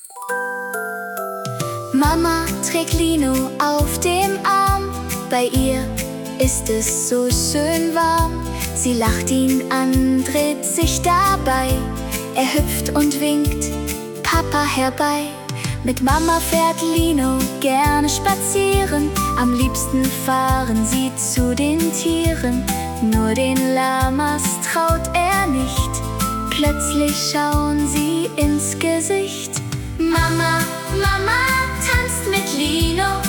Mama trägt Lino auf dem Arm, bei ihr ist es so schön warm. Sie lacht ihn an, dreht sich dabei, er hüpft und winkt Papa herbei. Mit Mama fährt Lino gerne spazieren, am liebsten fahren sie zu den Tieren. Nur den Lamas traut er nicht, plötzlich schauen sie ins Gesicht. Mama, Mama tanzt mit Lino.